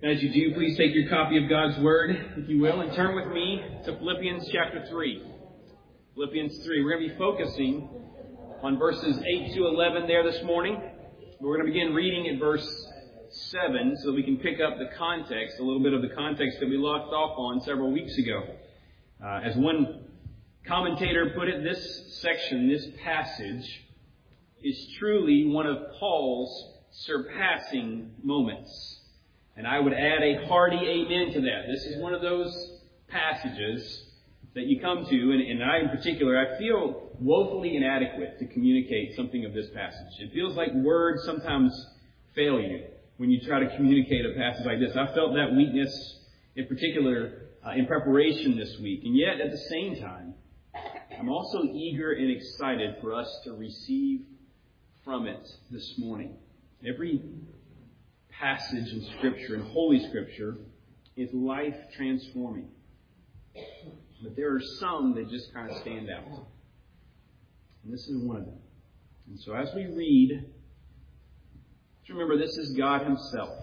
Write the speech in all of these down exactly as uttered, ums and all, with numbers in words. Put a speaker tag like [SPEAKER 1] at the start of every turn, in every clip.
[SPEAKER 1] As you do, please take your copy of God's Word, if you will, and turn with me to Philippians chapter three. Philippians three. We're going to be focusing on verses eight to eleven there this morning. We're going to begin reading at verse seven so that we can pick up the context, a little bit of the context that we left off on several weeks ago. Uh, as one commentator put it, this section, this passage, is truly one of Paul's surpassing moments. And I would add a hearty amen to that. This is one of those passages that you come to, and, and I in particular, I feel woefully inadequate to communicate something of this passage. It feels like words sometimes fail you when you try to communicate a passage like this. I felt that weakness in particular uh, in preparation this week. And yet, at the same time, I'm also eager and excited for us to receive from it this morning. Every passage in Scripture, in Holy Scripture, is life-transforming. But there are some that just kind of stand out. And this is one of them. And so as we read, just remember this is God Himself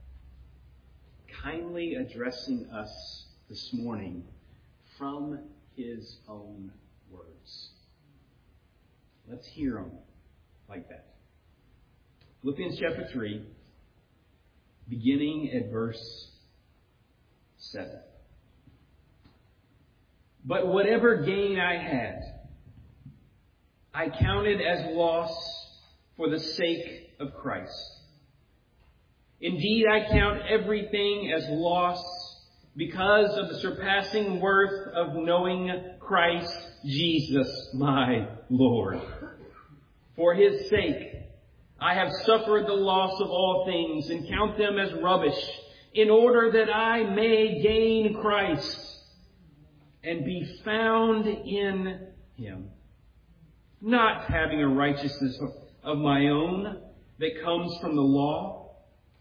[SPEAKER 1] kindly addressing us this morning from His own words. Let's hear them like that. Philippians chapter three, beginning at verse seven. But whatever gain I had, I counted as loss for the sake of Christ. Indeed, I count everything as loss because of the surpassing worth of knowing Christ Jesus, my Lord. For His sake, I have suffered the loss of all things and count them as rubbish, in order that I may gain Christ and be found in Him, not having a righteousness of my own that comes from the law,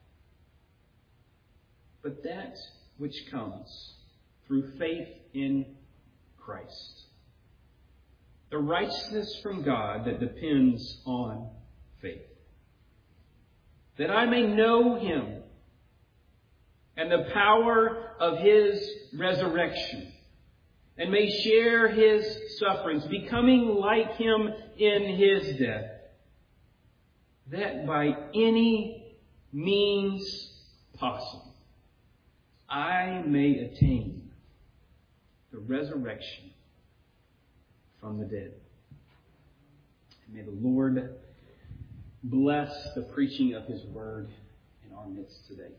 [SPEAKER 1] but that which comes through faith in Christ, the righteousness from God that depends on faith, that I may know Him and the power of His resurrection, and may share His sufferings, becoming like Him in His death, that by any means possible I may attain the resurrection from the dead. And may the Lord bless the preaching of His Word in our midst today.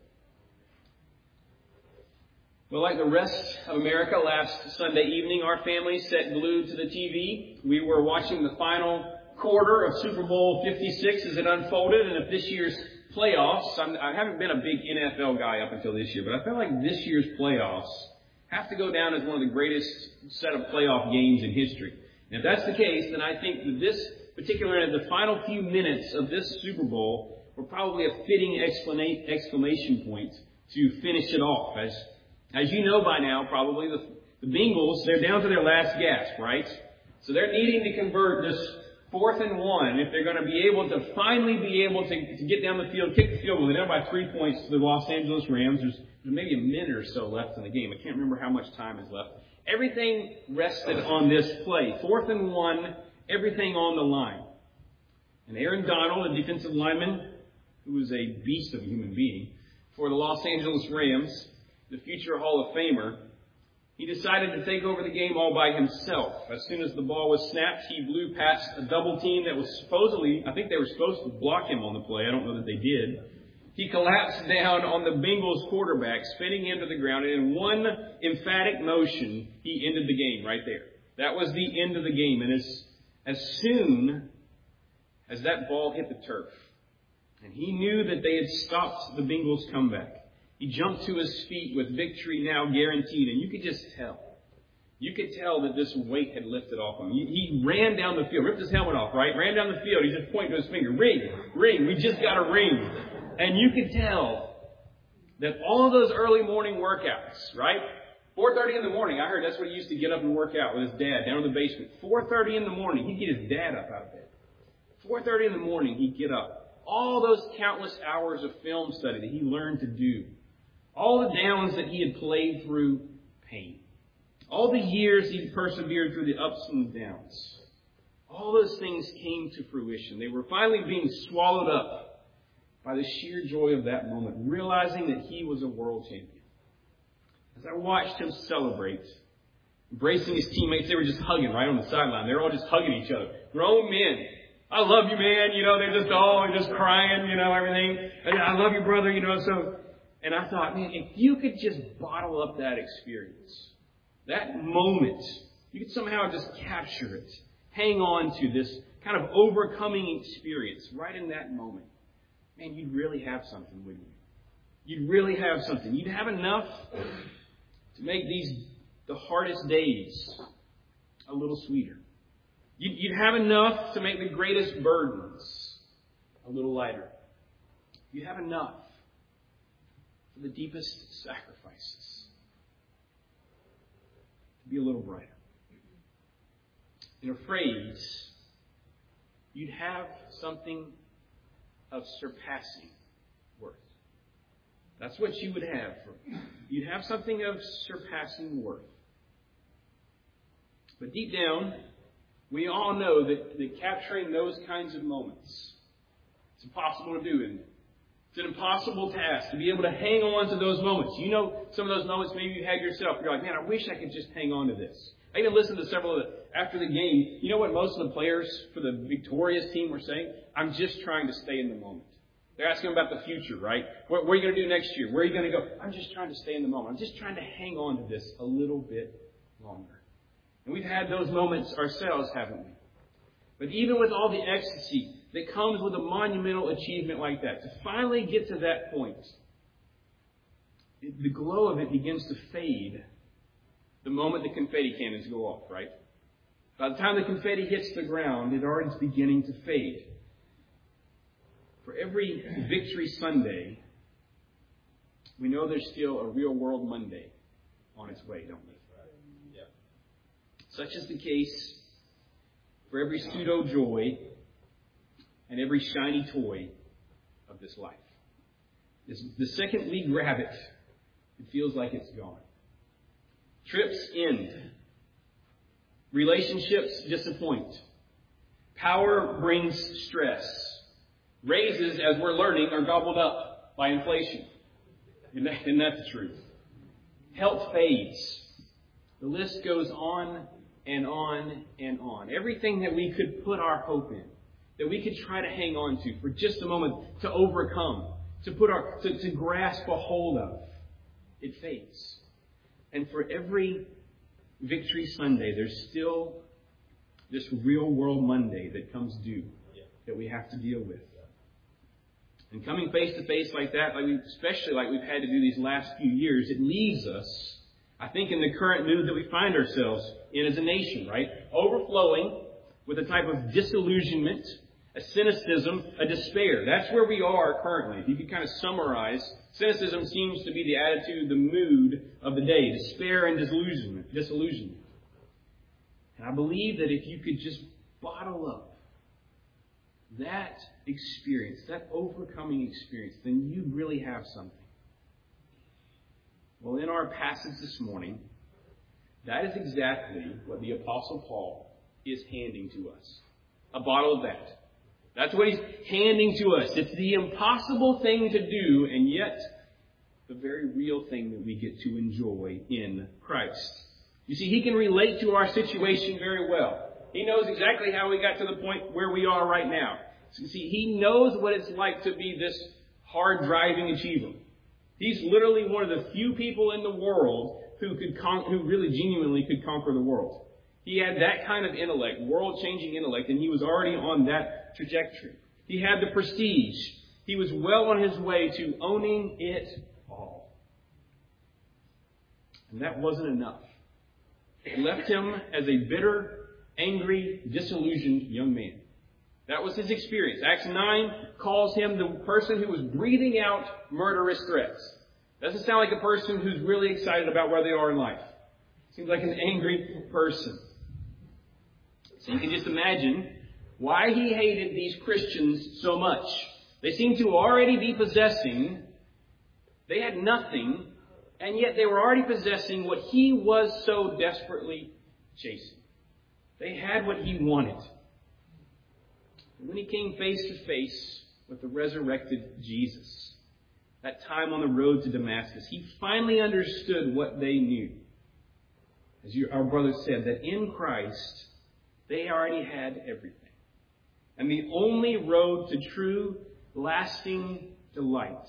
[SPEAKER 1] Well, like the rest of America, last Sunday evening, our family sat glued to the T V. We were watching the final quarter of Super Bowl fifty-six as it unfolded. And if this year's playoffs, I'm, I haven't been a big N F L guy up until this year, but I feel like this year's playoffs have to go down as one of the greatest set of playoff games in history. And if that's the case, then I think that this particular, the final few minutes of this Super Bowl were probably a fitting exclamation point to finish it off. As As you know by now, probably, the, the Bengals, they're down to their last gasp, right? So they're needing to convert this fourth and one if they're going to be able to finally be able to, to get down the field, kick the field goal. They're down by three points to the Los Angeles Rams. There's, there's maybe a minute or so left in the game. I can't remember how much time is left. Everything rested on this play. Fourth and one, everything on the line. And Aaron Donald, a defensive lineman, who was a beast of a human being, for the Los Angeles Rams, the future Hall of Famer, he decided to take over the game all by himself. As soon as the ball was snapped, he blew past a double team that was supposedly, I think they were supposed to block him on the play. I don't know that they did. He collapsed down on the Bengals quarterback, spinning him to the ground, and in one emphatic motion, he ended the game right there. That was the end of the game. And as, as soon as that ball hit the turf, and he knew that they had stopped the Bengals' comeback, he jumped to his feet with victory now guaranteed. And you could just tell. You could tell that this weight had lifted off him. He, he ran down the field, ripped his helmet off, right? Ran down the field. He just pointed to his finger. Ring, ring. We just got a ring. And you could tell that all of those early morning workouts, right? four thirty in the morning. I heard that's what he used to get up and work out with his dad down in the basement. four thirty in the morning. He'd get his dad up out of bed. four thirty in the morning, he'd get up. All those countless hours of film study that he learned to do All the downs that he had played through pain. All the years he persevered through the ups and downs. All those things came to fruition. They were finally being swallowed up by the sheer joy of that moment, realizing that he was a world champion. As I watched him celebrate, embracing his teammates, they were just hugging right on the sideline. They were all just hugging each other. Grown men. I love you, man. You know, they're just all just crying, you know, everything. And I love you, brother, you know, so... And I thought, man, if you could just bottle up that experience, that moment, you could somehow just capture it, hang on to this kind of overcoming experience right in that moment, man, you'd really have something, wouldn't you? You'd really have something. You'd have enough to make these, the hardest days, a little sweeter. You'd, you'd have enough to make the greatest burdens a little lighter. You'd have enough for the deepest sacrifices to be a little brighter. In a phrase, you'd have something of surpassing worth. That's what you would have. You'd have something of surpassing worth. But deep down, we all know that, that capturing those kinds of moments, it's impossible to do, isn't it? It's an impossible task to be able to hang on to those moments. You know some of those moments maybe you had yourself. You're like, man, I wish I could just hang on to this. I even listened to several of the, after the game. You know what most of the players for the victorious team were saying? I'm just trying to stay in the moment. They're asking about the future, right? What, what are you going to do next year? Where are you going to go? I'm just trying to stay in the moment. I'm just trying to hang on to this a little bit longer. And we've had those moments ourselves, haven't we? But even with all the ecstasy that comes with a monumental achievement like that, to finally get to that point, the glow of it begins to fade the moment the confetti cannons go off, right? By the time the confetti hits the ground, it already is beginning to fade. For every Victory Sunday, we know there's still a Real World Monday on its way, don't we? Yeah. Such is the case for every pseudo-joy and every shiny toy of this life. This, the second we grab it, it feels like it's gone. Trips end. Relationships disappoint. Power brings stress. Raises, as we're learning, are gobbled up by inflation. Isn't that, isn't that the truth? Health fades. The list goes on and on and on. Everything that we could put our hope in, that we could try to hang on to for just a moment, to overcome, to put our, to, to grasp a hold of, it fades. And for every Victory Sunday, there's still this Real World Monday that comes due, that we have to deal with. And coming face to face like that, like we, especially like we've had to do these last few years, it leaves us, I think, in the current mood that we find ourselves in as a nation, right? Overflowing with a type of disillusionment, a cynicism, a despair. That's where we are currently. If you could kind of summarize, cynicism seems to be the attitude, the mood of the day. Despair and disillusionment. disillusionment. And I believe that if you could just bottle up that experience, that overcoming experience, then you really have something. Well, in our passage this morning, that is exactly what the Apostle Paul is handing to us. A bottle of that. That's what he's handing to us. It's the impossible thing to do, and yet the very real thing that we get to enjoy in Christ. You see, he can relate to our situation very well. He knows exactly how we got to the point where we are right now. So, see, he knows what it's like to be this hard-driving achiever. He's literally one of the few people in the world who could con- who really genuinely could conquer the world. He had that kind of intellect, world-changing intellect, and he was already on that trajectory. He had the prestige. He was well on his way to owning it all. And that wasn't enough. It left him as a bitter, angry, disillusioned young man. That was his experience. Acts nine calls him the person who was breathing out murderous threats. Doesn't sound like a person who's really excited about where they are in life. Seems like an angry person. So you can just imagine why he hated these Christians so much. They seem to already be possessing They had nothing, and yet they were already possessing what he was so desperately chasing. They had what he wanted. And when he came face to face with the resurrected Jesus, that time on the road to Damascus, he finally understood what they knew. As you, our brother said, that in Christ, they already had everything. And the only road to true, lasting delight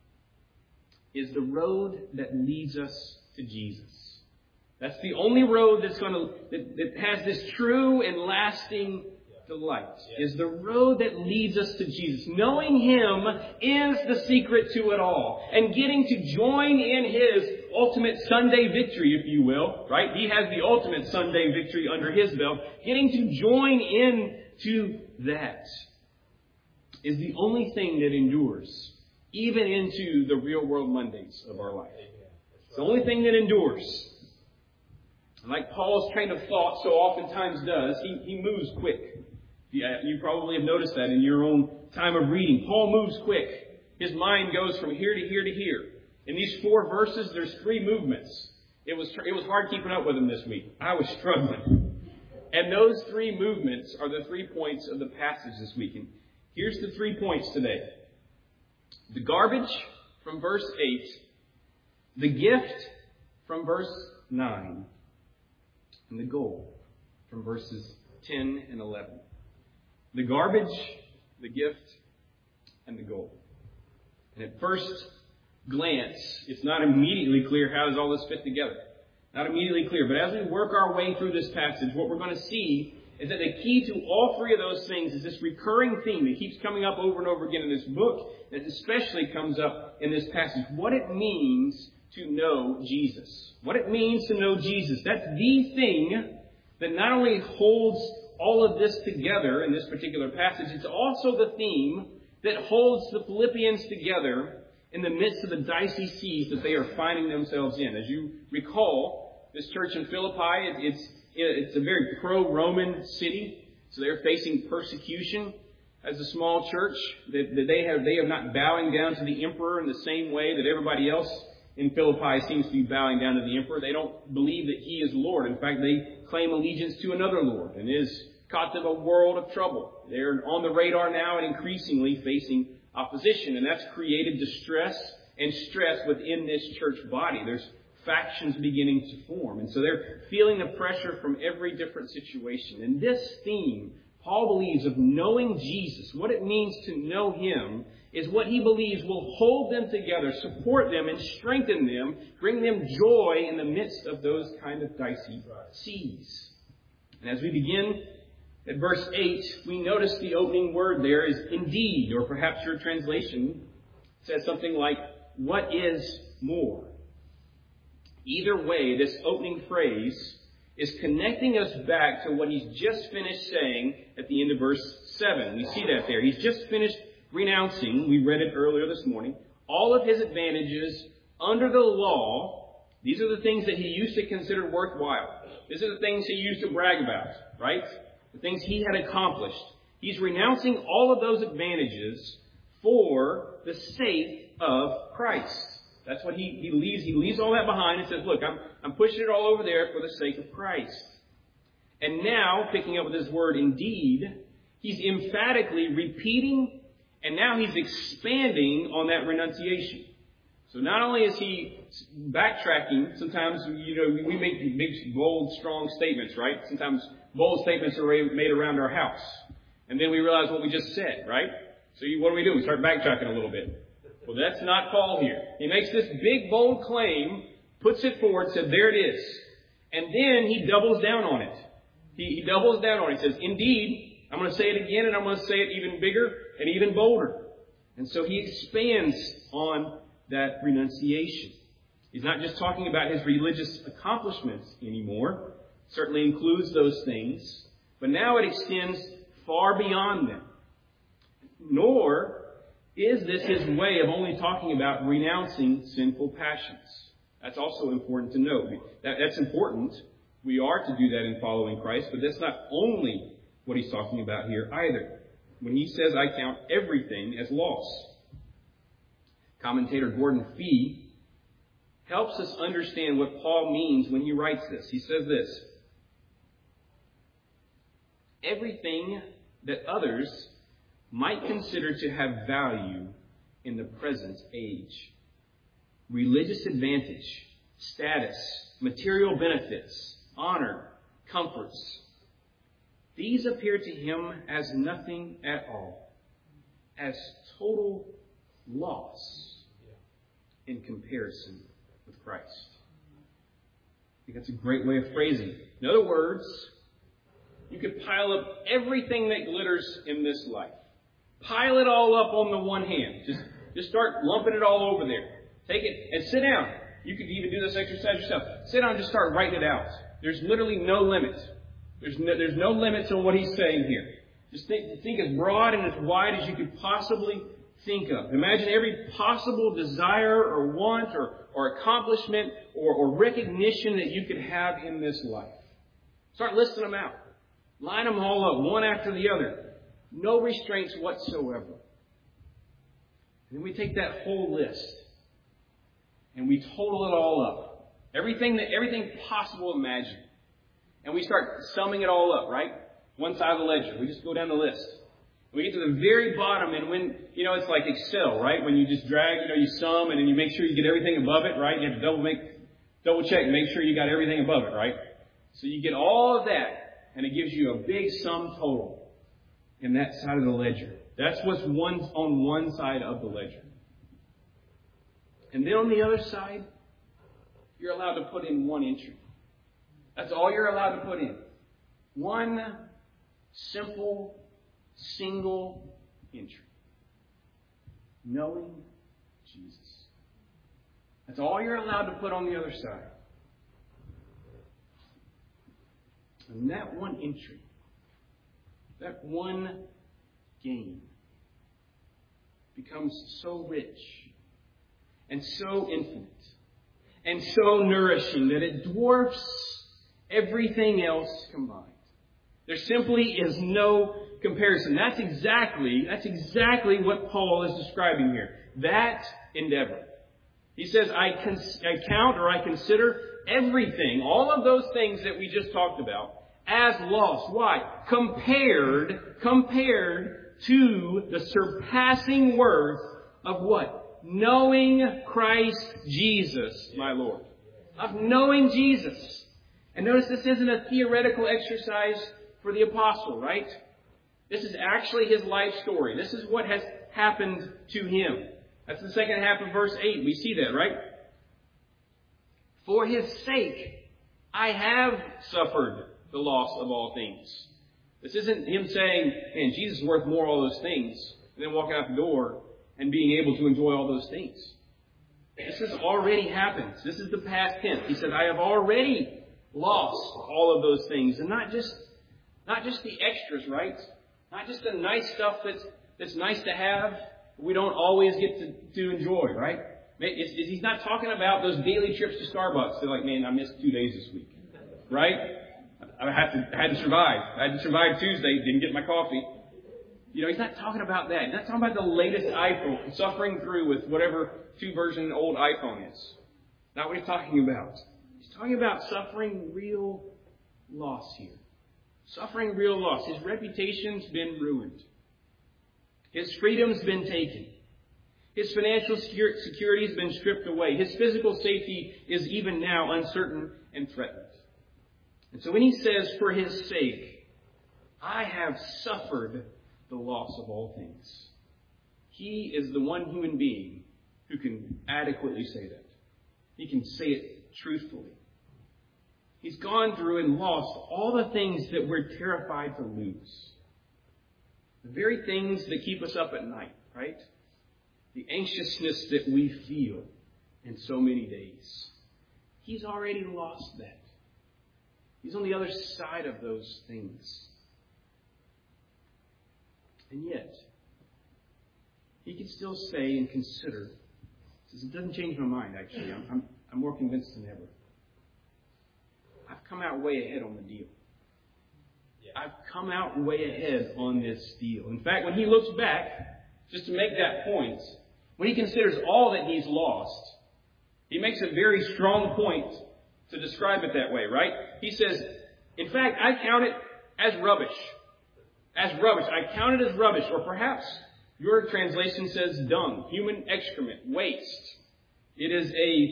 [SPEAKER 1] is the road that leads us to Jesus. That's the only road that's going to that, that has this true and lasting delight. Is the road that leads us to Jesus. Knowing Him is the secret to it all. And getting to join in His ultimate Sunday victory, if you will, right? He has the ultimate Sunday victory under His belt. Getting to join in to that is the only thing that endures, even into the real world Mondays of our life. It's the only thing that endures. And like Paul's train of thought so oftentimes does, he, he moves quick. Yeah, you probably have noticed that in your own time of reading. Paul moves quick. His mind goes from here to here to here. In these four verses, there's three movements. It was it was hard keeping up with him this week. I was struggling. And those three movements are the three points of the passage this week. And here's the three points today. The garbage from verse eight. The gift from verse nine. And the goal from verses ten and eleven. The garbage, the gift, and the goal. And at first glance, it's not immediately clear how does all this fit together. Not immediately clear. But as we work our way through this passage, what we're going to see is that the key to all three of those things is this recurring theme that keeps coming up over and over again in this book, that especially comes up in this passage. What it means to know Jesus. What it means to know Jesus. That's the thing that not only holds all of this together in this particular passage, it's also the theme that holds the Philippians together in the midst of the dicey seas that they are finding themselves in. As you recall, this church in Philippi, it's, it's a very pro-Roman city, so they're facing persecution as a small church. That they have, they are not bowing down to the emperor in the same way that everybody else in Philippi seems to be bowing down to the emperor. They don't believe that he is Lord. In fact, they claim allegiance to another Lord, and it has caught them a world of trouble. They're on the radar now and increasingly facing opposition, and that's created distress and stress within this church body. There's factions beginning to form, and so they're feeling the pressure from every different situation. And this theme, Paul believes, of knowing Jesus, what it means to know Him, is what he believes will hold them together, support them, and strengthen them, bring them joy in the midst of those kind of dicey seas. And as we begin at verse eight, we notice the opening word there is indeed, or perhaps your translation says something like, what is more? Either way, this opening phrase is connecting us back to what he's just finished saying at the end of verse seven. We see that there. He's just finished renouncing, we read it earlier this morning, all of his advantages under the law. These are the things that he used to consider worthwhile. These are the things he used to brag about, right? The things he had accomplished. He's renouncing all of those advantages for the sake of Christ. That's what he, he leaves. He leaves all that behind and says, look, I'm, I'm pushing it all over there for the sake of Christ. And now, picking up with this word indeed, he's emphatically repeating, and now he's expanding on that renunciation. So not only is he backtracking, sometimes, you know, we make big, bold, strong statements, right? Sometimes bold statements are made around our house. And then we realize what we just said, right? So you, what do we do? We start backtracking a little bit. Well, that's not Paul here. He makes this big, bold claim, puts it forward, said, there it is. And then he doubles down on it. He, he doubles down on it. He says, indeed, I'm going to say it again, and I'm going to say it even bigger and even bolder. And so he expands on that renunciation. He's not just talking about his religious accomplishments anymore. It certainly includes those things. But now it extends far beyond them. Nor is this his way of only talking about renouncing sinful passions. That's also important to note. That, that's important. We are to do that in following Christ, but that's not only what he's talking about here either. When he says, I count everything as loss. Commentator Gordon Fee helps us understand what Paul means when he writes this. He says this: everything that others might consider to have value in the present age, religious advantage, status, material benefits, honor, comforts, these appear to him as nothing at all, as total loss in comparison with Christ. I think that's a great way of phrasing it. In other words, you could pile up everything that glitters in this life. Pile it all up on the one hand. Just, just start lumping it all over there. Take it and sit down. You could even do this exercise yourself. Sit down and just start writing it out. There's literally no limit. There's no, there's no limits on what he's saying here. Just think, think as broad and as wide as you could possibly think of. Imagine every possible desire or want or, or accomplishment or, or recognition that you could have in this life. Start listing them out. Line them all up, one after the other. No restraints whatsoever. And then we take that whole list and we total it all up. Everything that everything possible imagined. And we start summing it all up, right? One side of the ledger. We just go down the list. We get to the very bottom, and when, you know, it's like Excel, right? When you just drag, you know, you sum, and then you make sure you get everything above it, right? You have to double make, double check and make sure you got everything above it, right? So you get all of that, and it gives you a big sum total in that side of the ledger. That's what's one, on one side of the ledger. And then on the other side, you're allowed to put in one entry. That's all you're allowed to put in. One simple, single entry. Knowing Jesus. That's all you're allowed to put on the other side. And that one entry, that one gain, becomes so rich and so infinite and so nourishing that it dwarfs everything else combined. There simply is no comparison. That's exactly, that's exactly what Paul is describing here. That endeavor. He says, I, cons- I count or I consider everything, all of those things that we just talked about, as loss. Why? Compared, compared to the surpassing worth of what? Knowing Christ Jesus, my Lord. Of knowing Jesus. And notice this isn't a theoretical exercise for the apostle, right? This is actually his life story. This is what has happened to him. That's the second half of verse eight. We see that, right? For his sake, I have suffered the loss of all things. This isn't him saying, man, Jesus is worth more of all those things, and then walking out the door and being able to enjoy all those things. This has already happened. This is the past tense. He said, I have already lost all of those things. And not just not just the extras, right? Not just the nice stuff that's that's nice to have, we don't always get to, to enjoy, right? It's, it's, he's not talking about those daily trips to Starbucks. They're like, man, I missed two days this week. Right? I had to I had to survive. I had to survive Tuesday, didn't get my coffee. You know, he's not talking about that. He's not talking about the latest iPhone, suffering through with whatever two version old iPhone is. Not what he's talking about. He's talking about suffering real loss here. Suffering real loss. His reputation's been ruined. His freedom's been taken. His financial security's been stripped away. His physical safety is even now uncertain and threatened. And so when he says, for his sake, I have suffered the loss of all things, he is the one human being who can adequately say that. He can say it truthfully. He's gone through and lost all the things that we're terrified to lose. The very things that keep us up at night, right? The anxiousness that we feel in so many days. He's already lost that. He's on the other side of those things. And yet, he can still say and consider, says, it doesn't change my mind, actually. I'm, I'm, I'm more convinced than ever. I've come out way ahead on the deal. I've come out way ahead on this deal. In fact, when he looks back, just to make that point, when he considers all that he's lost, he makes a very strong point to describe it that way, right? He says, in fact, I count it as rubbish. As rubbish. I count it as rubbish. Or perhaps your translation says dung, human excrement, waste. It is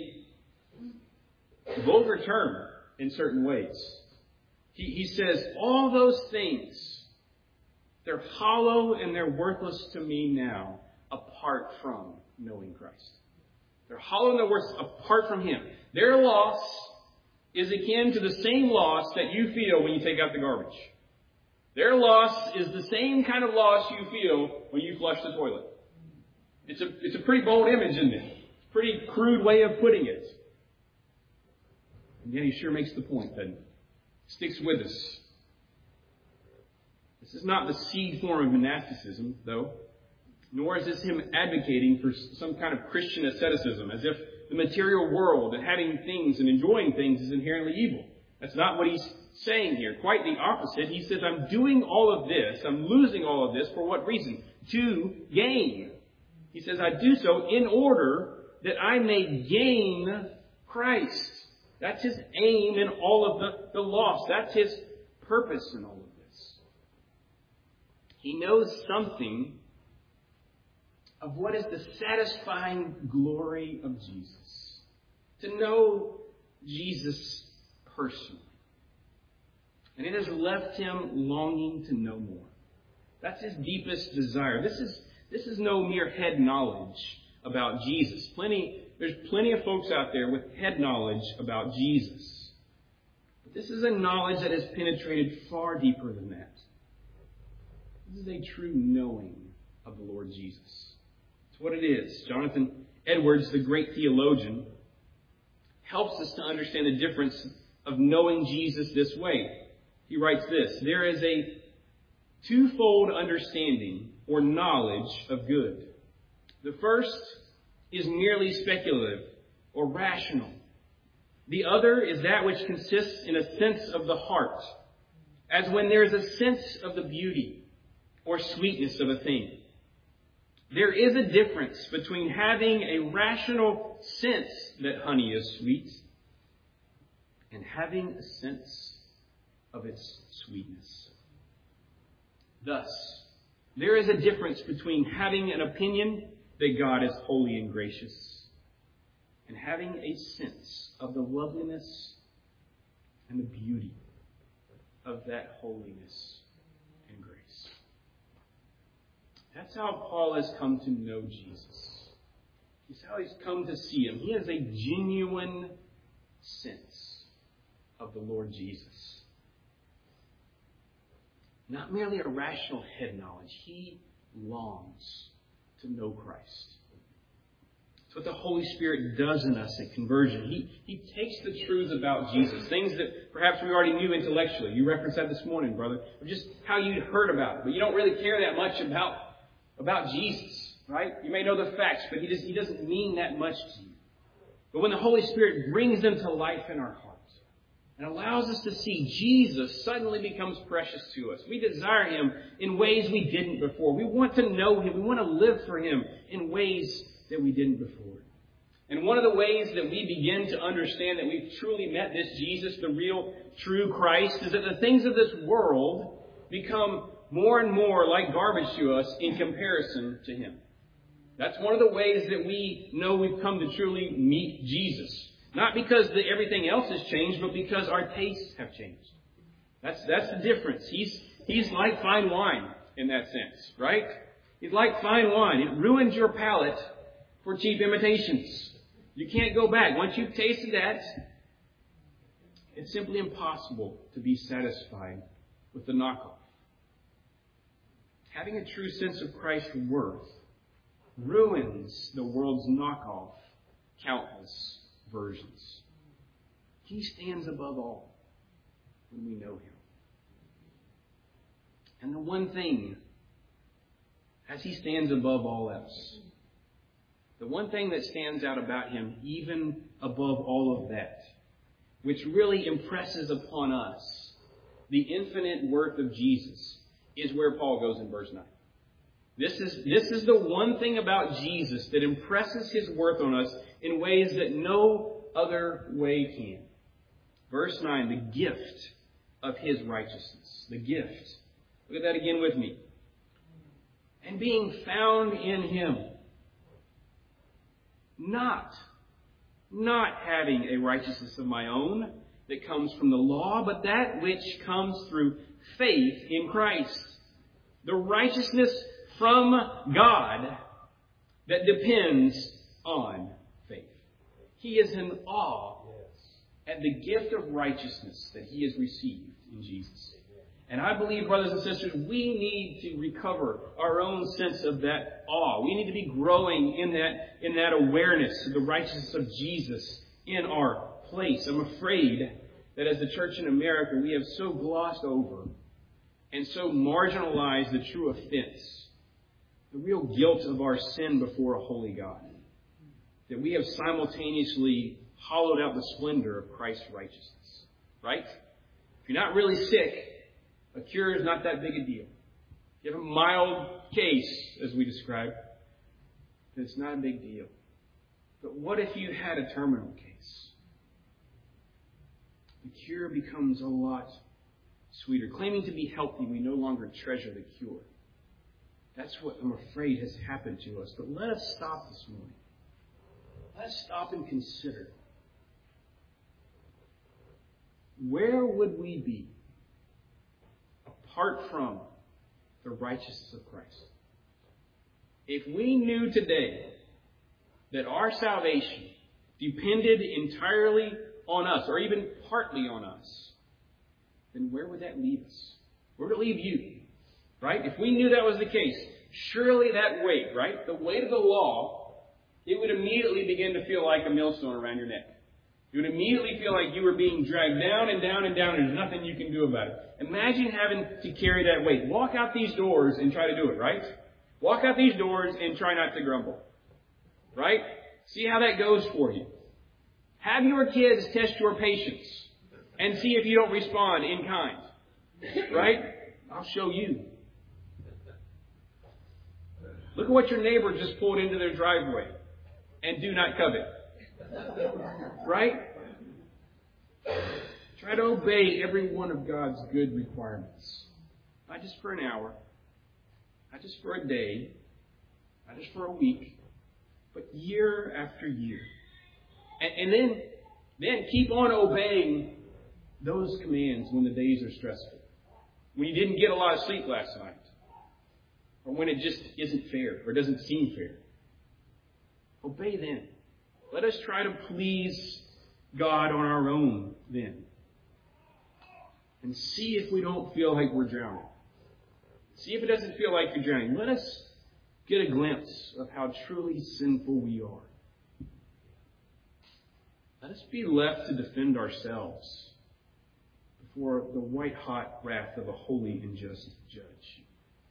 [SPEAKER 1] a vulgar term in certain ways. He, he says, all those things, they're hollow and they're worthless to me now, apart from knowing Christ. They're hollow and they're worthless apart from Him. Their loss is akin to the same loss that you feel when you take out the garbage. Their loss is the same kind of loss you feel when you flush the toilet. It's a, it's a pretty bold image, isn't it? It's a pretty crude way of putting it. And yet he sure makes the point, doesn't he? Sticks with us. This is not the seed form of monasticism, though, nor is this him advocating for some kind of Christian asceticism, as if the material world and having things and enjoying things is inherently evil. That's not what he's saying here. Quite the opposite. He says, I'm doing all of this, I'm losing all of this, for what reason? To gain. He says, I do so in order that I may gain Christ. That's his aim in all of the, the loss. That's his purpose in all of this. He knows something of what is the satisfying glory of Jesus. To know Jesus personally. And it has left him longing to know more. That's his deepest desire. This is, this is no mere head knowledge about Jesus. Plenty, there's plenty of folks out there with head knowledge about Jesus. But this is a knowledge that has penetrated far deeper than that. This is a true knowing of the Lord Jesus. It's what it is. Jonathan Edwards, the great theologian, helps us to understand the difference of knowing Jesus this way. He writes this, there is a twofold understanding or knowledge of good. The first is merely speculative or rational. The other is that which consists in a sense of the heart, as when there is a sense of the beauty or sweetness of a thing. There is a difference between having a rational sense that honey is sweet and having a sense of its sweetness. Thus, there is a difference between having an opinion that God is holy and gracious and having a sense of the loveliness and the beauty of that holiness and grace. That's how Paul has come to know Jesus. It's how he's come to see him. He has a genuine sense of the Lord Jesus. Not merely a rational head knowledge. He longs to know Christ. It's what the Holy Spirit does in us at conversion. He, he takes the truths about Jesus, things that perhaps we already knew intellectually. You referenced that this morning, brother. Or just how you'd heard about it. But you don't really care that much about, about Jesus, right? You may know the facts, but he, just, he doesn't mean that much to you. But when the Holy Spirit brings them to life in our hearts, and allows us to see Jesus suddenly becomes precious to us. We desire Him in ways we didn't before. We want to know Him. We want to live for Him in ways that we didn't before. And one of the ways that we begin to understand that we've truly met this Jesus, the real, true Christ, is that the things of this world become more and more like garbage to us in comparison to Him. That's one of the ways that we know we've come to truly meet Jesus. Not because the, everything else has changed, but because our tastes have changed. That's that's the difference. He's he's like fine wine in that sense, right? He's like fine wine. It ruins your palate for cheap imitations. You can't go back. Once you've tasted that, it's simply impossible to be satisfied with the knockoff. Having a true sense of Christ's worth ruins the world's knockoff countless versions. He stands above all when we know Him. And the one thing, as He stands above all else, the one thing that stands out about Him, even above all of that, which really impresses upon us the infinite worth of Jesus, is where Paul goes in verse nine. This is, this is the one thing about Jesus that impresses His worth on us in ways that no other way can. Verse nine, the gift of His righteousness. The gift. Look at that again with me. And being found in Him. Not, not having a righteousness of my own that comes from the law, but that which comes through faith in Christ. The righteousness from God that depends on faith. He is in awe at the gift of righteousness that He has received in Jesus. And I believe, brothers and sisters, we need to recover our own sense of that awe. We need to be growing in that, in that awareness of the righteousness of Jesus in our place. I'm afraid that as the church in America, we have so glossed over and so marginalized the true offense, the real guilt of our sin before a holy God, that we have simultaneously hollowed out the splendor of Christ's righteousness. Right? If you're not really sick, a cure is not that big a deal. If you have a mild case, as we described, then it's not a big deal. But what if you had a terminal case? The cure becomes a lot sweeter. Claiming to be healthy, we no longer treasure the cure. That's what I'm afraid has happened to us. But let us stop this morning. Let us stop and consider. Where would we be apart from the righteousness of Christ? If we knew today that our salvation depended entirely on us, or even partly on us, then where would that leave us? Where would it leave you? Right? If we knew that was the case, surely that weight, right? The weight of the law, it would immediately begin to feel like a millstone around your neck. You would immediately feel like you were being dragged down and down and down, and there's nothing you can do about it. Imagine having to carry that weight. Walk out these doors and try to do it, right? Walk out these doors and try not to grumble. Right? See how that goes for you. Have your kids test your patience and see if you don't respond in kind. Right? I'll show you. Look at what your neighbor just pulled into their driveway and do not covet. Right? Try to obey every one of God's good requirements. Not just for an hour. Not just for a day. Not just for a week. But year after year. And, and then, then keep on obeying those commands when the days are stressful. When you didn't get a lot of sleep last night. Or when it just isn't fair or doesn't seem fair. Obey them. Let us try to please God on our own then. And see if we don't feel like we're drowning. See if it doesn't feel like you're drowning. Let us get a glimpse of how truly sinful we are. Let us be left to defend ourselves before the white-hot wrath of a holy and just judge.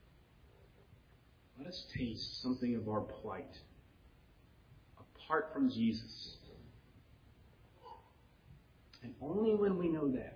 [SPEAKER 1] Let us taste something of our plight apart from Jesus. And only when we know that,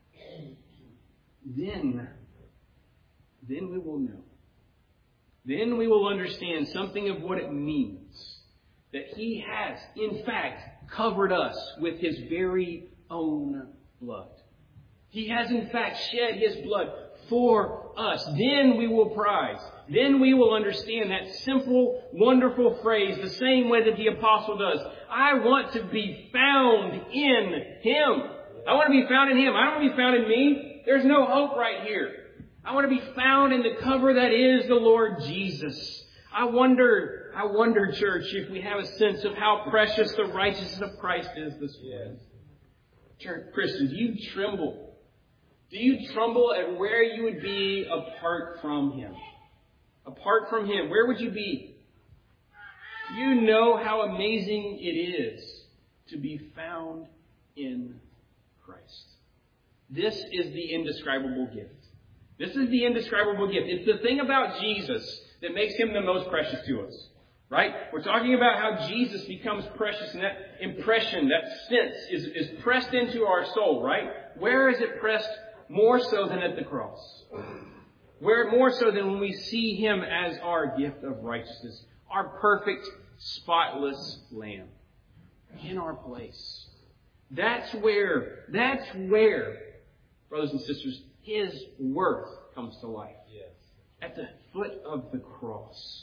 [SPEAKER 1] then, then we will know. Then we will understand something of what it means that He has, in fact, covered us with His very own blood. He has, in fact, shed His blood for us. Then we will prize. Then we will understand that simple, wonderful phrase the same way that the apostle does. I want to be found in Him. I want to be found in Him. I don't want to be found in me. There's no hope right here. I want to be found in the cover that is the Lord Jesus. I wonder, I wonder, church, if we have a sense of how precious the righteousness of Christ is this morning. Church, Christians, do you tremble? Do you tremble at where you would be apart from Him? Apart from Him, where would you be? You know how amazing it is to be found in Christ. This is the indescribable gift. This is the indescribable gift. It's the thing about Jesus that makes Him the most precious to us. Right? We're talking about how Jesus becomes precious, and that impression, that sense is, is pressed into our soul, right? Where is it pressed more so than at the cross? Where more so than when we see him as our gift of righteousness, our perfect, spotless Lamb in our place. That's where, that's where, brothers and sisters, his worth comes to life.
[SPEAKER 2] Yes.
[SPEAKER 1] At the foot of the cross.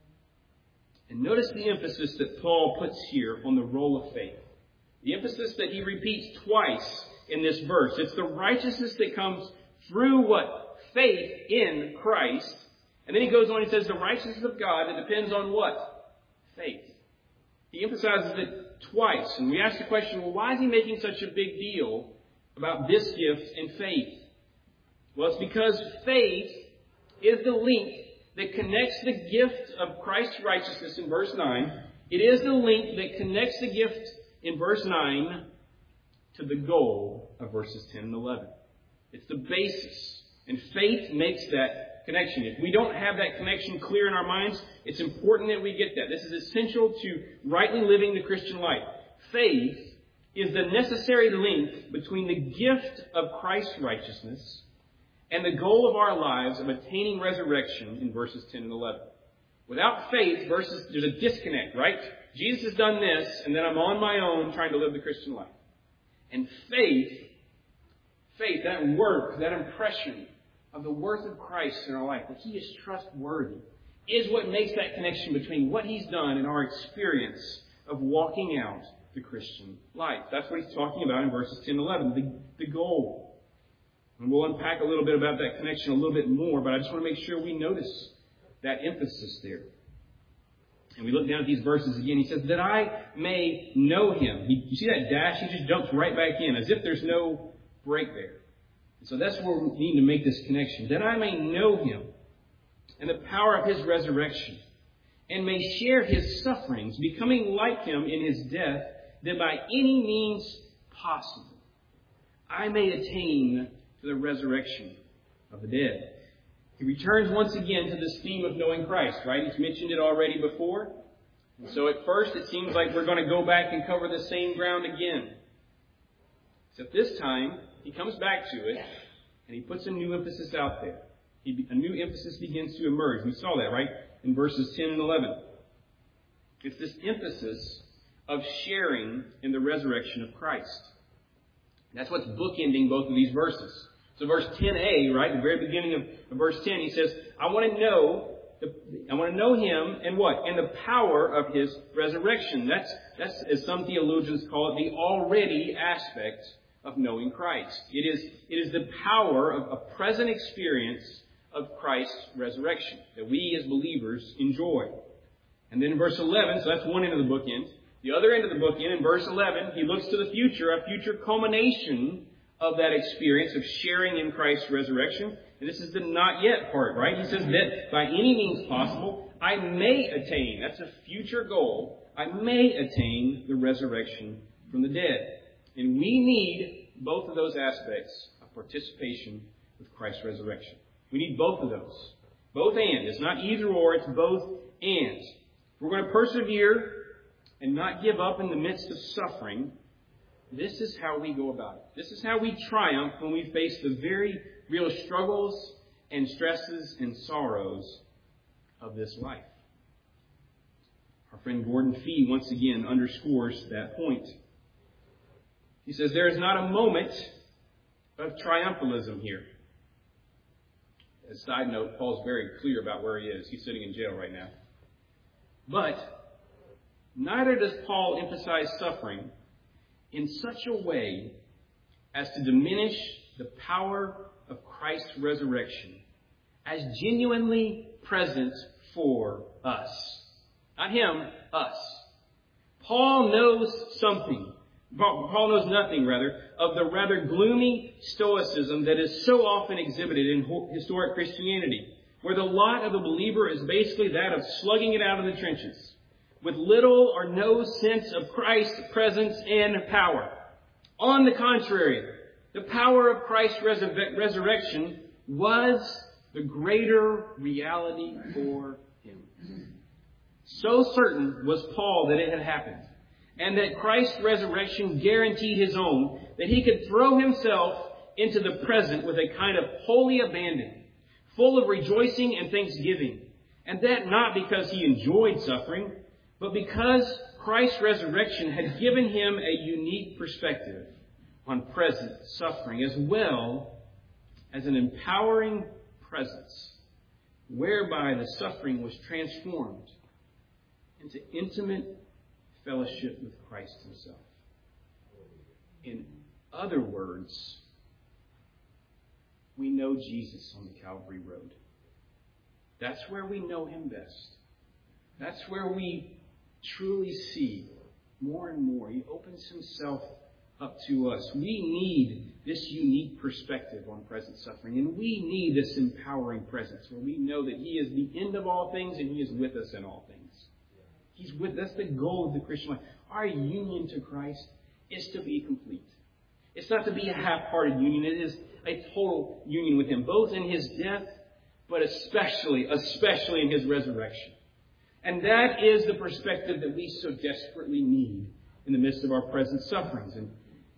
[SPEAKER 1] And notice the emphasis that Paul puts here on the role of faith. The emphasis that he repeats twice in this verse. It's the righteousness that comes through what? Faith in Christ. And then he goes on and says the righteousness of God that depends on what? Faith. He emphasizes it twice. And we ask the question, well, why is he making such a big deal about this gift and faith? Well, it's because faith is the link that connects the gift of Christ's righteousness in verse nine. It is the link that connects the gift in verse nine to the goal of verses ten and eleven. It's the basis. And faith makes that connection. If we don't have that connection clear in our minds, it's important that we get that. This is essential to rightly living the Christian life. Faith is the necessary link between the gift of Christ's righteousness and the goal of our lives of attaining resurrection in verses ten and eleven. Without faith, verses, there's a disconnect, right? Jesus has done this, and then I'm on my own trying to live the Christian life. And faith, faith, that work, that impression of the worth of Christ in our life, that he is trustworthy, is what makes that connection between what he's done and our experience of walking out the Christian life. That's what he's talking about in verses ten and eleven, the, the goal. And we'll unpack a little bit about that connection a little bit more, but I just want to make sure we notice that emphasis there. And we look down at these verses again. He says, that I may know him. He, you see that dash? He just jumps right back in as if there's no break there. And so that's where we need to make this connection. That I may know him and the power of his resurrection and may share his sufferings, becoming like him in his death, that by any means possible I may attain to the resurrection of the dead. He returns once again to this theme of knowing Christ, right? He's mentioned it already before. And so at first it seems like we're going to go back and cover the same ground again. Except this time, he comes back to it and he puts a new emphasis out there. He, a new emphasis begins to emerge. We saw that, right? In verses ten and eleven. It's this emphasis of sharing in the resurrection of Christ. And that's what's bookending both of these verses. So verse ten a, right, the very beginning of, of verse ten, he says, I want to know, the, I want to know him and what? And the power of his resurrection. That's, that's, as some theologians call it, the already aspect of knowing Christ. It is, it is the power of a present experience of Christ's resurrection that we as believers enjoy. And then in verse eleven, so that's one end of the bookend. The other end of the bookend, in verse eleven, he looks to the future, a future culmination of that experience of sharing in Christ's resurrection. And this is the not yet part, right? He says that by any means possible, I may attain. That's a future goal. I may attain the resurrection from the dead. And we need both of those aspects of participation with Christ's resurrection. We need both of those. Both and. It's not either or, it's both and. If we're going to persevere and not give up in the midst of suffering, this is how we go about it. This is how we triumph when we face the very real struggles and stresses and sorrows of this life. Our friend Gordon Fee once again underscores that point. He says there is not a moment of triumphalism here. As a side note, Paul's very clear about where he is. He's sitting in jail right now. But neither does Paul emphasize suffering in such a way as to diminish the power of Christ's resurrection as genuinely present for us. Not him, us. Paul knows something. Paul knows nothing, rather, of the rather gloomy stoicism that is so often exhibited in historic Christianity, where the lot of the believer is basically that of slugging it out of the trenches, with little or no sense of Christ's presence and power. On the contrary, the power of Christ's resur- resurrection was the greater reality for him. So certain was Paul that it had happened, and that Christ's resurrection guaranteed his own, that he could throw himself into the present with a kind of holy abandon, full of rejoicing and thanksgiving. And that not because he enjoyed suffering, but because Christ's resurrection had given him a unique perspective on present suffering, as well as an empowering presence, whereby the suffering was transformed into intimate fellowship with Christ himself. In other words, we know Jesus on the Calvary Road. That's where we know him best. That's where we truly see more and more. He opens himself up to us. We need this unique perspective on present suffering, and we need this empowering presence where we know that he is the end of all things and he is with us in all things. He's with us. That's the goal of the Christian life. Our union to Christ is to be complete. It's not to be a half-hearted union. It is a total union with him, both in his death, but especially, especially in his resurrection. And that is the perspective that we so desperately need in the midst of our present sufferings. And,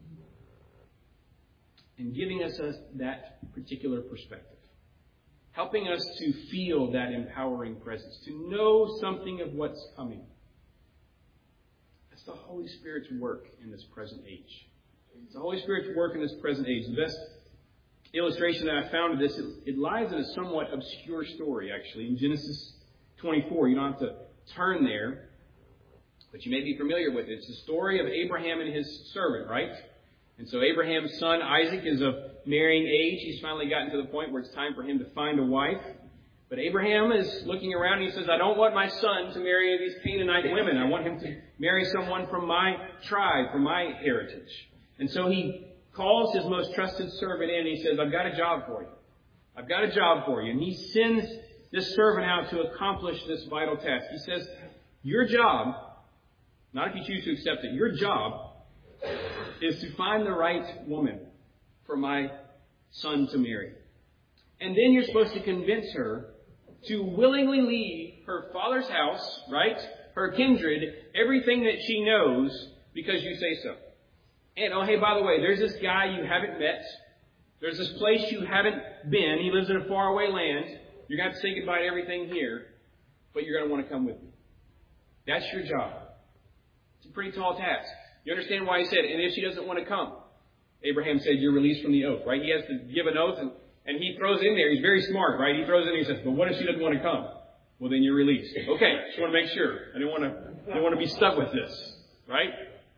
[SPEAKER 1] and giving us a, that particular perspective. Helping us to feel that empowering presence. To know something of what's coming. That's the Holy Spirit's work in this present age. It's the Holy Spirit's work in this present age. The best illustration that I found of this, it, it lies in a somewhat obscure story, actually. In Genesis twenty-four, you don't have to turn there, but you may be familiar with it. It's the story of Abraham and his servant, right? And so Abraham's son, Isaac, is of marrying age. He's finally gotten to the point where it's time for him to find a wife. But Abraham is looking around and he says, I don't want my son to marry these Canaanite women. I want him to marry someone from my tribe, from my heritage. And so he calls his most trusted servant in and he says, I've got a job for you. I've got a job for you. And he sends this servant out to accomplish this vital task. He says, your job, not if you choose to accept it, your job is to find the right woman for my son to marry. And then you're supposed to convince her to willingly leave her father's house, right? Her kindred, everything that she knows because you say so. And, oh, hey, by the way, there's this guy you haven't met. There's this place you haven't been. He lives in a faraway land. You're going to have to say goodbye to everything here, but you're going to want to come with me. That's your job. It's a pretty tall task. You understand why he said, and if she doesn't want to come? Abraham said, you're released from the oath, right? He has to give an oath, and, and he throws in there. He's very smart, right? He throws in there and says, but what if she doesn't want to come? Well, then you're released. Okay, just want to make sure. I didn't want to, I didn't want to be stuck with this, right?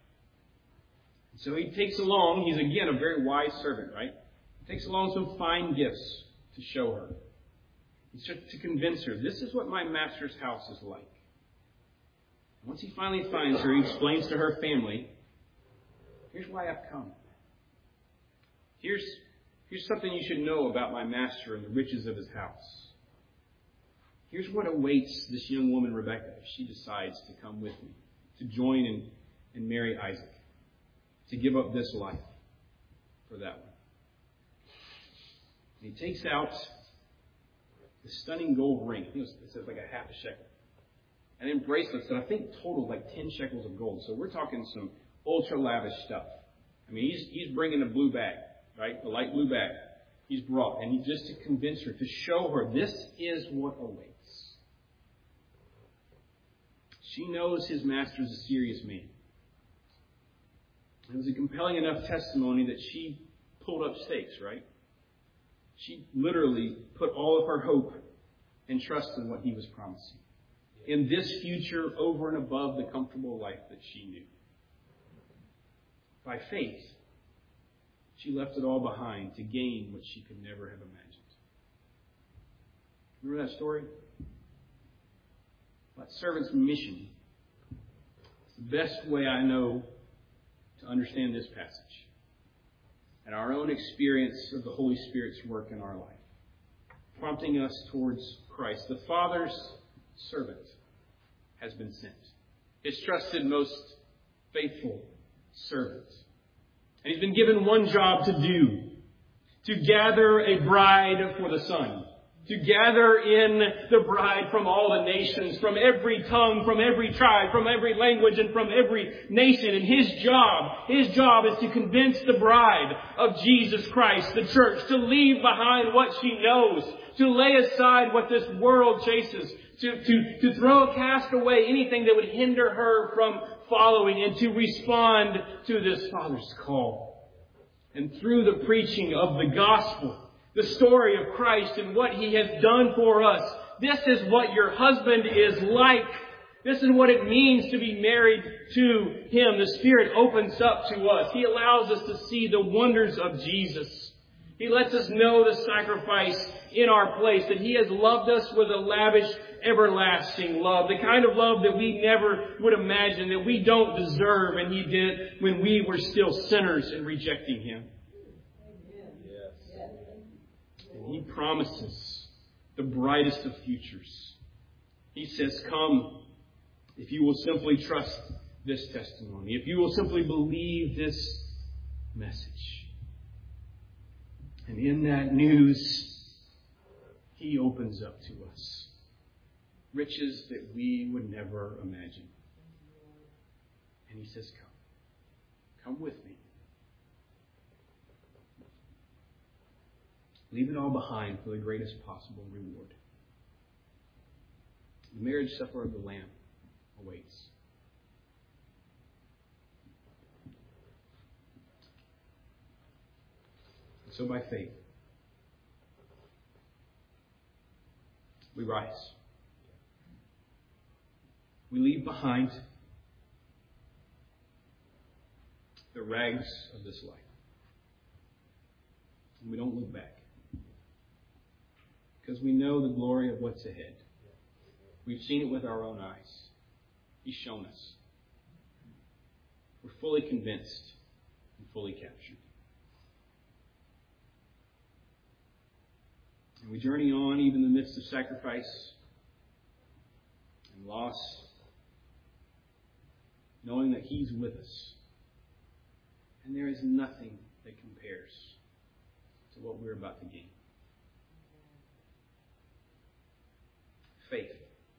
[SPEAKER 1] So he takes along, he's again a very wise servant, right? He takes along some fine gifts to show her. He's just to convince her, this is what my master's house is like. Once he finally finds her, he explains to her family, here's why I've come. Here's, here's something you should know about my master and the riches of his house. Here's what awaits this young woman, Rebecca, if she decides to come with me, to join and, and marry Isaac, to give up this life for that one. And he takes out the stunning gold ring. I think it says like a half a shekel. And then bracelets that I think totaled like ten shekels of gold. So we're talking some ultra lavish stuff. I mean, he's he's bringing a blue bag, right? A light blue bag. He's brought, and he just to convince her, to show her this is what awaits. She knows his master is a serious man. It was a compelling enough testimony that she pulled up stakes, right? She literally put all of her hope and trust in what he was promising. In this future over and above the comfortable life that she knew. By faith, she left it all behind to gain what she could never have imagined. Remember that story? That servant's mission. It's the best way I know to understand this passage and our own experience of the Holy Spirit's work in our life, prompting us towards Christ. The Father's servant has been sent, his trusted, most faithful servant. And he's been given one job to do, to gather a bride for the Son, to gather in the bride from all the nations, from every tongue, from every tribe, from every language, and from every nation. And His job, His job is to convince the bride of Jesus Christ, the church, to leave behind what she knows, to lay aside what this world chases, to, to, to throw, cast away anything that would hinder her from following, and to respond to this Father's call. And through the preaching of the gospel, the story of Christ and what He has done for us, this is what your husband is like. This is what it means to be married to Him. The Spirit opens up to us. He allows us to see the wonders of Jesus. He lets us know the sacrifice in our place, that He has loved us with a lavish, everlasting love, the kind of love that we never would imagine, that we don't deserve, and He did when we were still sinners and rejecting Him. And He promises the brightest of futures. He says, come, if you will simply trust this testimony, if you will simply believe this message. And in that news, He opens up to us riches that we would never imagine. And He says, come. Come with me. Leave it all behind for the greatest possible reward. The marriage supper of the Lamb awaits. And so by faith, we rise. We leave behind the rags of this life. And we don't look back. Because we know the glory of what's ahead. We've seen it with our own eyes. He's shown us. We're fully convinced and fully captured. And we journey on even in the midst of sacrifice and loss, knowing that He's with us. And there is nothing that compares to what we're about to gain. Faith.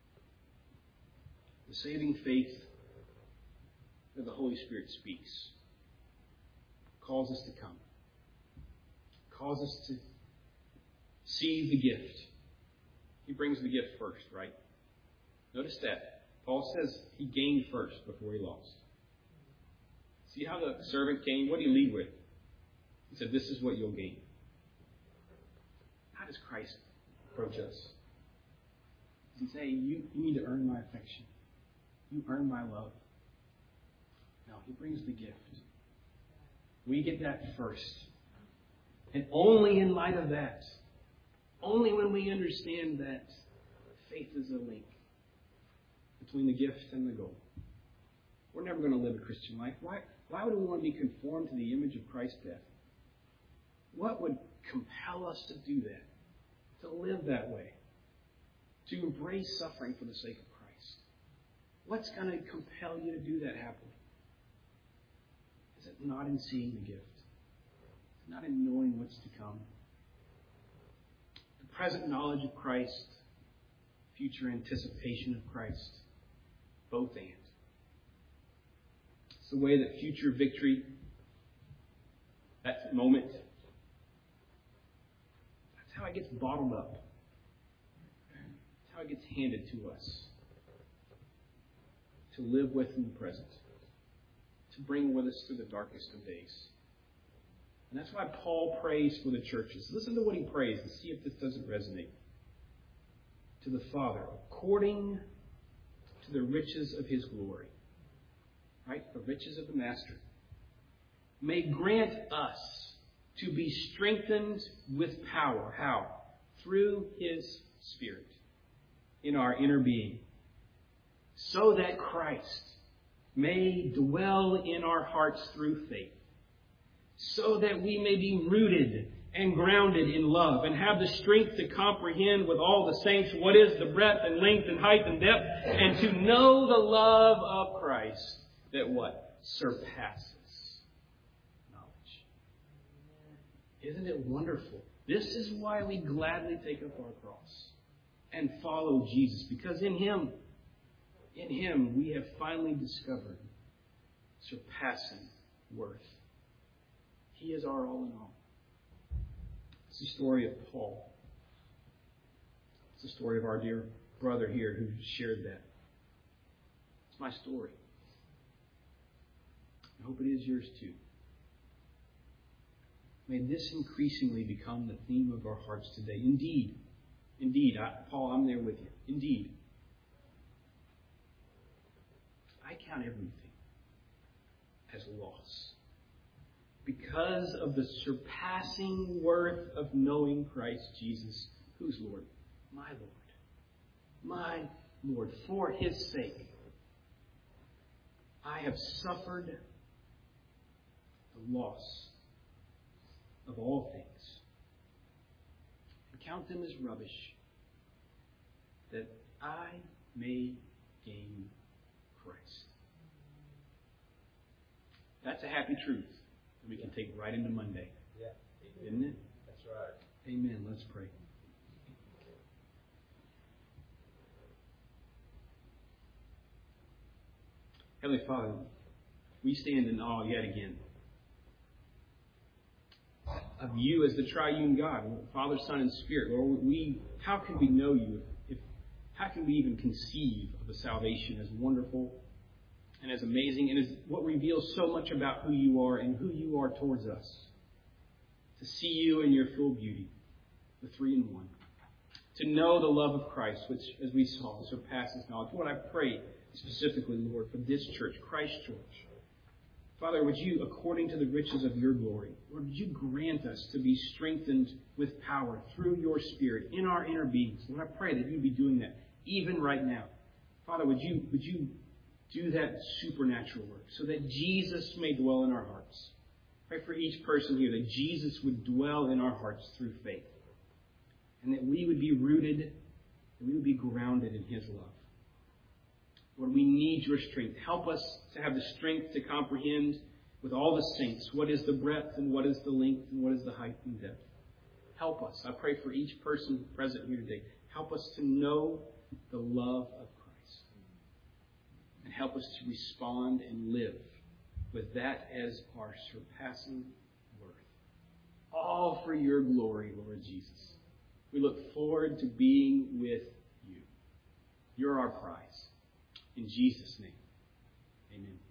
[SPEAKER 1] The saving faith that the Holy Spirit speaks calls us to come. Calls us to see the gift. He brings the gift first, right? Notice that. Paul says he gained first before he lost. See how the servant came? What did he lead with? He said, this is what you'll gain. How does Christ approach us? Does he say, you, you need to earn my affection? You earn my love? No, He brings the gift. We get that first. And only in light of that, only when we understand that faith is a link between the gift and the goal. We're never going to live a Christian life. Why, why would we want to be conformed to the image of Christ's death? What would compel us to do that? To live that way? To embrace suffering for the sake of Christ? What's going to compel you to do that happily? Is it not in seeing the gift? It's not in knowing what's to come? The present knowledge of Christ, future anticipation of Christ, both and. It's the way that future victory, that moment, that's how it gets bottled up. That's how it gets handed to us. To live with in the present. To bring with us through the darkest of days. And that's why Paul prays for the churches. Listen to what he prays and see if this doesn't resonate. To the Father, according to the riches of His glory. Right? The riches of the Master. May grant us to be strengthened with power. How? Through His Spirit. In our inner being. So that Christ may dwell in our hearts through faith. So that we may be rooted and grounded in love and have the strength to comprehend with all the saints what is the breadth and length and height and depth, and to know the love of Christ that what? Surpasses knowledge. Isn't it wonderful? This is why we gladly take up our cross and follow Jesus, because in Him, in Him, we have finally discovered surpassing worth. He is our all in all. It's the story of Paul. It's the story of our dear brother here who shared that. It's my story. I hope it is yours too. May this increasingly become the theme of our hearts today. Indeed, indeed, I, Paul, I'm there with you. Indeed, I count everything as loss because of the surpassing worth of knowing Christ Jesus, who's Lord? My Lord. My Lord. For His sake, I have suffered the loss of all things, and count them as rubbish, that I may gain Christ. That's a happy truth that we can take right into Monday.
[SPEAKER 2] Yeah.
[SPEAKER 1] Isn't it?
[SPEAKER 2] That's right.
[SPEAKER 1] Amen. Let's pray. Heavenly Father, we stand in awe yet again of You as the triune God, Father, Son, and Spirit. Lord, we, how can we know You? If, how can we even conceive of a salvation as wonderful and as amazing and as what reveals so much about who You are and who You are towards us? To see You in Your full beauty, the three in one. To know the love of Christ, which, as we saw, surpasses knowledge. Lord, I pray specifically, Lord, for this church, Christ Church. Father, would You, according to the riches of Your glory, Lord, would You grant us to be strengthened with power through Your Spirit in our inner beings. Lord, I pray that You'd be doing that even right now. Father, would You, would You do that supernatural work so that Jesus may dwell in our hearts. Pray for each person here that Jesus would dwell in our hearts through faith. And that we would be rooted, that we would be grounded in His love. Lord, we need Your strength. Help us to have the strength to comprehend with all the saints what is the breadth and what is the length and what is the height and depth. Help us. I pray for each person present here today. Help us to know the love of Christ. And help us to respond and live with that as our surpassing worth. All for Your glory, Lord Jesus. We look forward to being with You. You're our prize. In Jesus' name, amen.